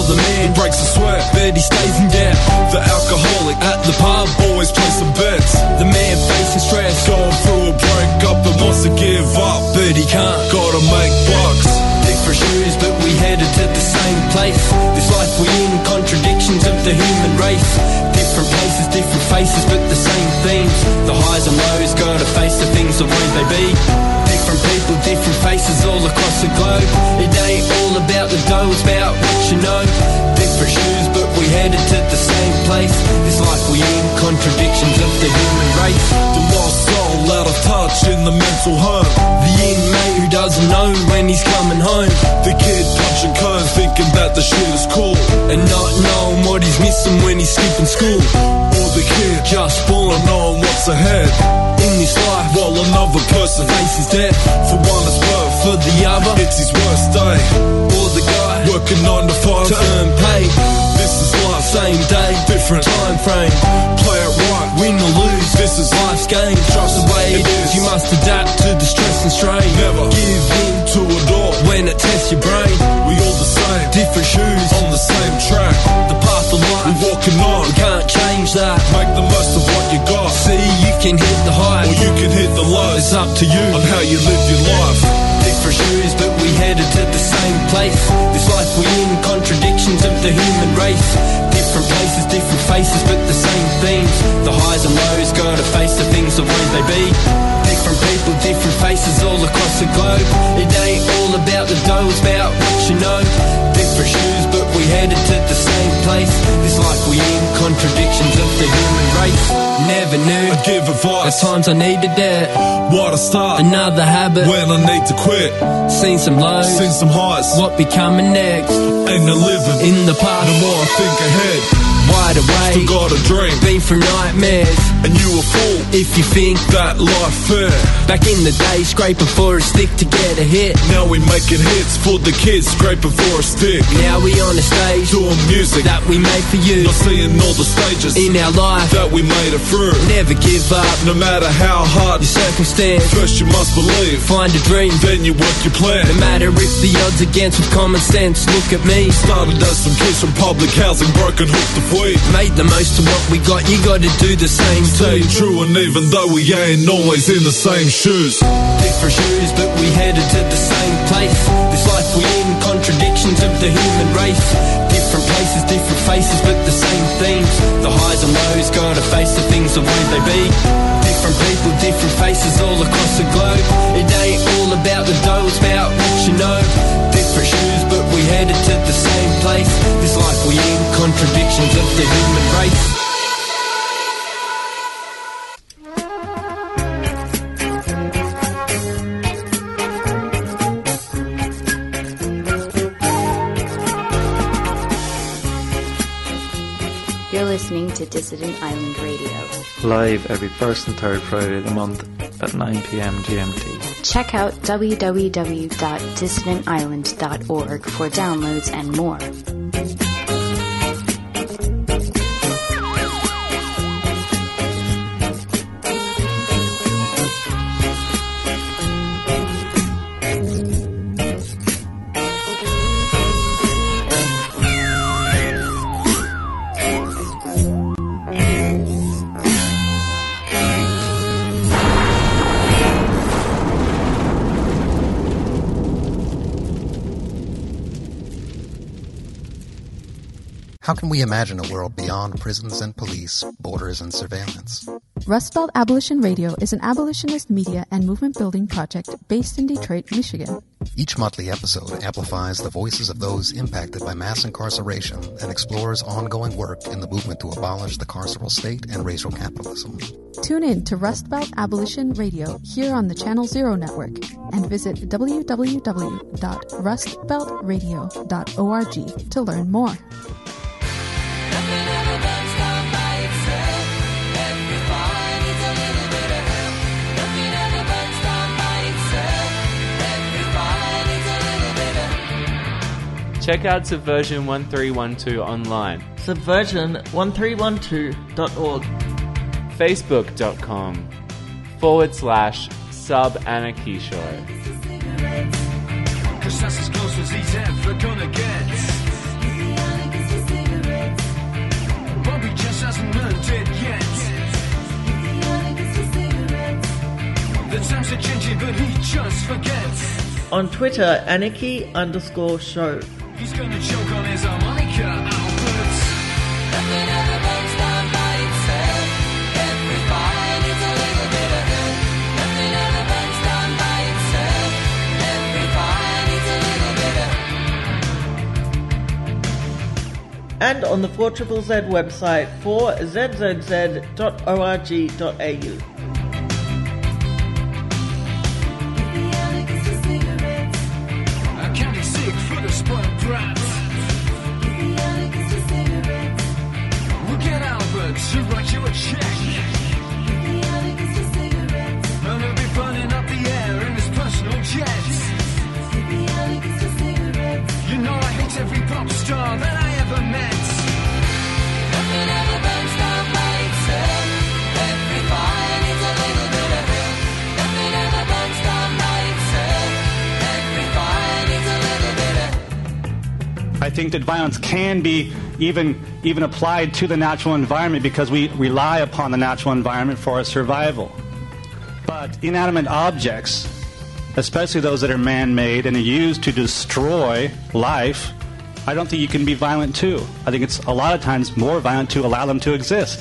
L: the man breaks a sweat, but he stays in debt. The alcoholic at the pub always plays some bets. The man facing stress, going through a breakup and wants to give up, but he can't, gotta make bucks. Different shoes, but we headed to the same place. This life we in, contradictions of the human race. Different places, different faces, but the same themes. The highs and lows, gotta face the things the way they be. Different people, different faces all across the globe. It ain't all about the dough, it's about what you know. Different shoes, but we headed to the same place. This life we in, contradictions of the human race.
M: The lost soul out of touch in the mental home.
L: The inmate who doesn't know when he's coming home.
M: The kid punching cones thinking that the shit is cool,
L: and not knowing what he's missing when he's skipping school.
M: Or the kid
L: just born,
M: not knowing what's ahead
L: in this life,
M: while another person
L: faces death.
M: For one it's birth,
L: for the other
M: it's his worst day.
L: Or the guy
M: working nine to five
L: to earn pay.
M: This is life,
L: same day,
M: different
L: time frame.
M: Play it right,
L: win or lose,
M: this is
L: life's game. Trust the way it is, you must adapt to the stress and strain.
M: Never
L: give in
M: to a door
L: when it tests your brain.
M: We all the same,
L: different shoes
M: on the same track.
L: The path of life,
M: we're walking on,
L: we can't change that.
M: Make the most of what you got.
L: See, you can hit the highs,
M: or you can hit the lows.
L: It's up to you
M: on how you live your life.
L: Different shoes, but we headed to the same place. This life we in, contradictions of the human race. Different places, different faces, but the same themes. The highs and lows, gotta face the things the way they be. Different people, different faces all across the globe. It ain't all about the dough, it's about what you know. Different shoes, but we headed to the same place. This life we in, contradictions of the human race. Never knew
M: I'd give advice
L: at times I needed that.
M: What to start,
L: another habit
M: when I need to quit.
L: Seen some lows,
M: seen some highs.
L: What be coming next?
M: Ain't no living
L: in the past.
M: The more I think ahead,
L: wide awake,
M: still got a dream,
L: been through nightmares.
M: And you a fool
L: if you think
M: that life fair.
L: Back in the day, scraping for a stick to get a hit.
M: Now we making hits for the kids, scraping for a stick.
L: Now we on the stage,
M: doing music
L: that we made for you.
M: Not seeing all the stages
L: in our life
M: that we made it through.
L: Never give up,
M: no matter how hard
L: your circumstance.
M: First you must believe,
L: find a dream,
M: then you work your plan.
L: No matter if the odds against, with common sense. Look at me,
M: started as some kids from public housing, broken hooked of weed.
L: Made the most of what we got, you gotta do the same.
M: Stay true, and even though we ain't always in the same shoes,
L: different shoes, but we headed to the same place. This life we in, contradictions of the human race. Different places, different faces, but the same themes. The highs and lows, gotta face the things the way they be. Different people, different faces all across the globe. It ain't all about the dough, it's about what you know. Different shoes, but we headed to the same place. This life we in, contradictions of the human race.
N: You're listening to Dissident Island Radio.
O: Live every first and third Friday of the month at nine p.m. G M T.
N: Check out w w w dot dissident island dot org for downloads and more.
P: How can we imagine a world beyond prisons and police, borders and surveillance?
Q: Rust Belt Abolition Radio is an abolitionist media and movement building project based in Detroit, Michigan.
P: Each monthly episode amplifies the voices of those impacted by mass incarceration and explores ongoing work in the movement to abolish the carceral state and racial capitalism.
Q: Tune in to Rust Belt Abolition Radio here on the Channel Zero Network and visit w w w dot rust belt radio dot org to learn more.
C: Check out Subversion one three one two online.
B: Subversion one three one two dot org.
C: Facebook.com forward slash Sub Anarchy Show.
H: Cause that's as close as he's ever gonna get. but he just forgets.
B: On Twitter, Anarchy underscore show.
H: He's gonna choke on his harmonica, Albert. Nothing ever burns down by itself. Every fire needs a little bit of help. Nothing ever burns down by itself. Every fire needs a little bit of
B: And on the four Z Z Z website, four z z z dot org dot a u.
H: Counting sick for the spoiled brats. We'll get Albert to write you a check. And he'll be burning up the air in his personal jets. You know I hate every pop star that I ever met. Nothing ever burns down by itself. Every fire needs a little bit of help. Nothing ever burns down by itself. Every fire needs a little bit of
R: I think that violence can be even even applied to the natural environment because we rely upon the natural environment for our survival. But inanimate objects, especially those that are man-made and are used to destroy life, I don't think you can be violent to. I think it's a lot of times more violent to allow them to exist.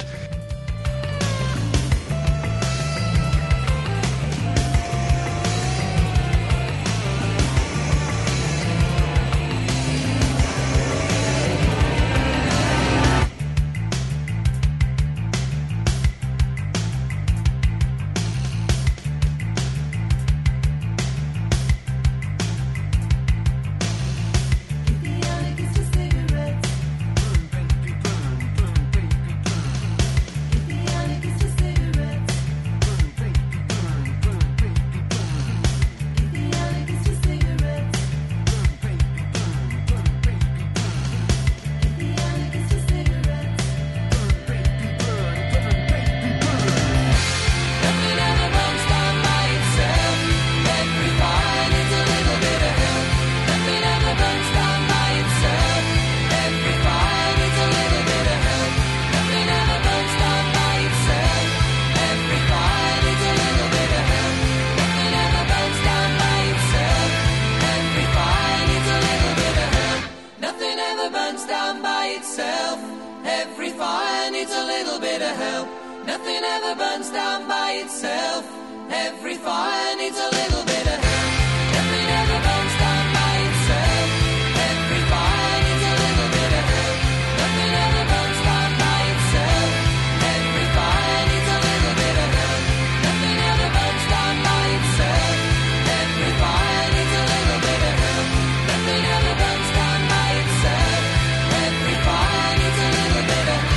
H: Nothing ever burns down by itself. Every fire needs a little bit of help. Nothing ever burns down by itself. Every fire needs a little bit of help. Nothing ever burns down by itself. Every fire needs a little bit of help. Nothing ever burns down by itself. Every fire needs a little bit of help. Nothing ever burns down by itself. Every fire needs a little bit of help.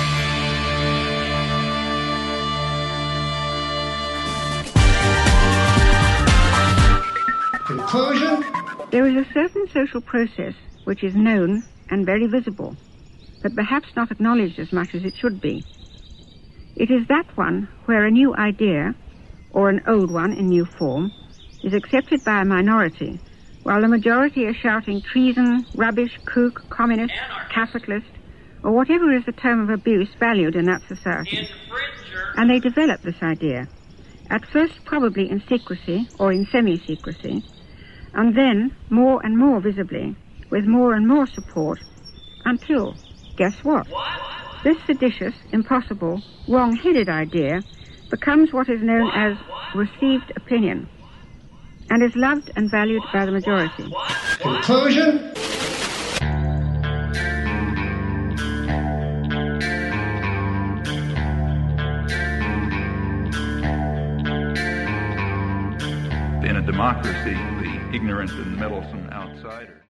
S: Conclusion? There is a certain social process which is known and very visible, but perhaps not acknowledged as much as it should be. It is that one where a new idea, or an old one in new form, is accepted by a minority, while the majority are shouting treason, rubbish, kook, communist, capitalist, or whatever is the term of abuse valued in that society. And they develop this idea, at first probably in secrecy or in semi-secrecy, and then more and more visibly, with more and more support, until, guess what? This seditious, impossible, wrong-headed idea becomes what is known as received opinion, and is loved and valued by the majority. Conclusion?
T: In a democracy, the ignorant and meddlesome outsiders